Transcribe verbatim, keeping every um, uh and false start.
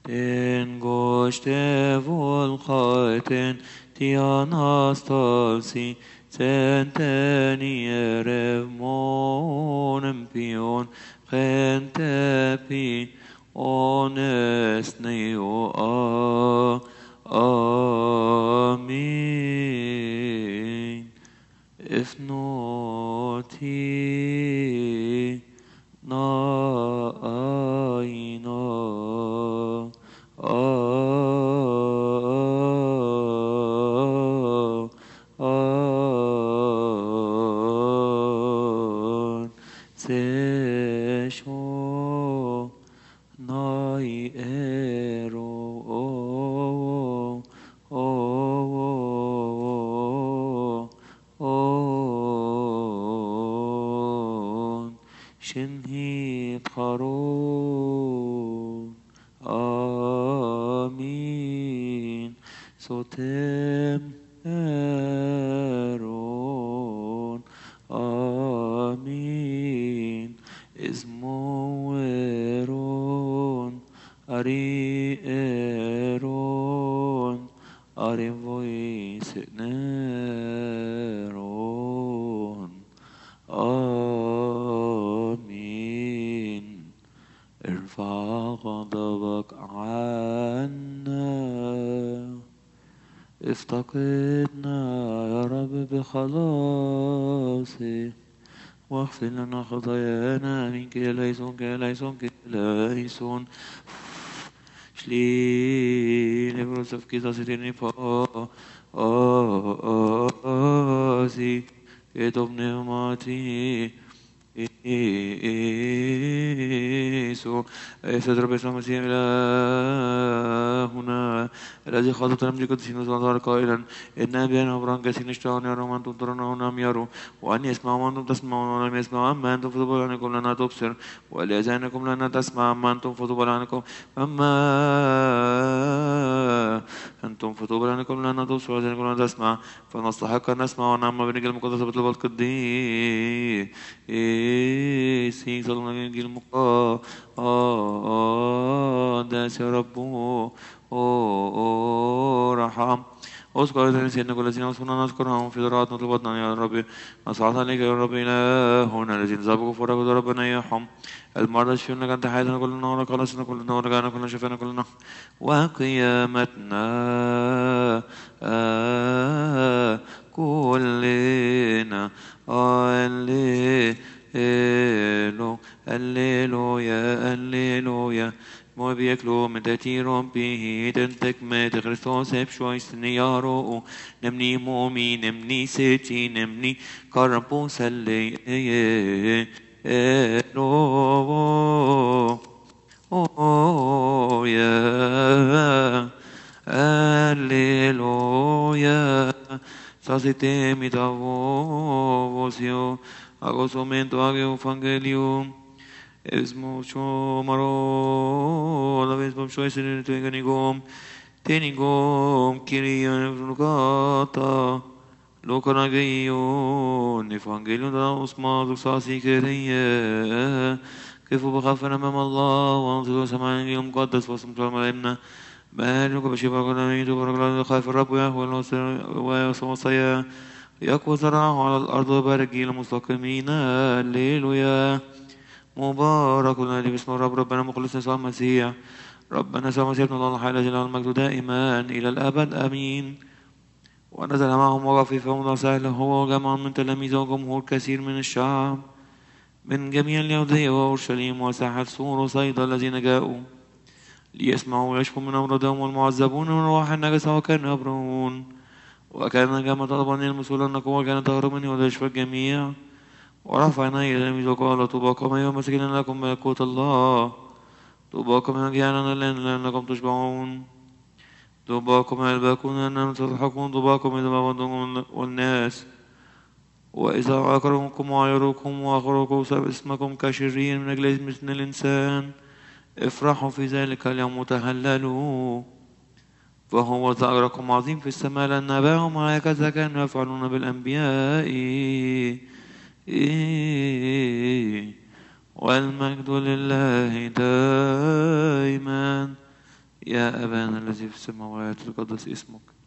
Den goste volkaten tianastasi centeni erev monem pion gentepi onesneo a amin. If not he na aina an sesho nai ero o on shinhi paro amin sotem eron amin ismo eron ari eron ari voice neron آمين. ارفع غضبك عنا افتقدنا يا رب بخلاصك واغفر لنا خطايانا منك يا ليسون يا ليسون يا ليسون شليل بروسف كذا سيرني فا آسي كتب نعمتي يسوع يستر باسم المسيح إلهنا الذي خاطب نمجي قدسين وصدر قائلا إن بينا أبران كسين اشتعون يرون وأنتم ترون ونام يروا وأن يسمعوا وأنتم تسمعون ولم يسمعوا أما أنتم فضبل عنكم لنا تبصر وليزانكم لنا تسمع أما أنتم فضبل عنكم أما أنتم فضبل عنكم لنا تبصر وليزانكم لنا تسمع فنستحق أن نسمع ونعم بنجل المقدس بطلب القديس سي صلى بنجل المقدس يا رب رحم اذكر سيدنا كل الذين وصلنا نذكرهم في ذرات نطلبتنا يا رب نصعد عليك يا رب إلهنا الذين سبقوا فرقوا ربنا يرحم المرضى اشفينا كانت حياتنا كلنا ورقلسنا كلنا ورجعنا كلنا شفانا كلنا وقيامتنا آه كلنا الليلو الليلويا الليلويا Må vi klå med til rompigheten, tek med til Kristus ebsjoisten i jaro, nemni momi, nemni seti, nemni karapo selle, elovo, oh yeah, alleluia, sasite mitavosio, agosomento age evangelium, Esmo maro la vez bom shoy sene to ganigom tenigom kiriyan vnugata lokana gayo evangelion da usma zusasi keriye كيف بخافنا امام الله وانظروا سمعنا يوم مقدس واسم علينا بارك بشفاء كل ميت وبرك خايف الرب ويهوى وصايا يقوى زرعه على الارض وبارك المستقيمين هللويا مبارك الذي باسم الرب ربنا مخلصنا يسوع المسيح ربنا يسوع المسيح ابن الله الحي الذي له المجد دائما الى الابد امين. ونزل معهم وقف في فوضى سهل هو وجمع من تلاميذه وجمهور كثير من الشعب من جميع اليهودية وأورشليم وساحة سور وصيدا الذين جاءوا ليسمعوا ويشفوا من أمراضهم والمعذبون من رواح النجسة وكانوا يبرهون وكان جمع طلبا يلمسوا لنا قوة كانت تهرب مني وتشفى الجميع ورفعنا إلى التلاميذ وقال طوباكم أيها المساكين لكم ملكوت الله طوباكم يا جيران لأنكم تشبعون طوباكم يا الباكون لأنكم تضحكون طوباكم إذا بغضتم والناس وإذا أكرهكم وعيروكم وأخرجوا اسمكم كشرير من أجل مثل الإنسان افرحوا في ذلك اليوم وتهللوا فهو أجركم عظيم في السماء لأن أباهم هكذا كانوا يفعلون بالأنبياء والمجد لله دائما يا أبانا الذي في السماوات تقدس اسمك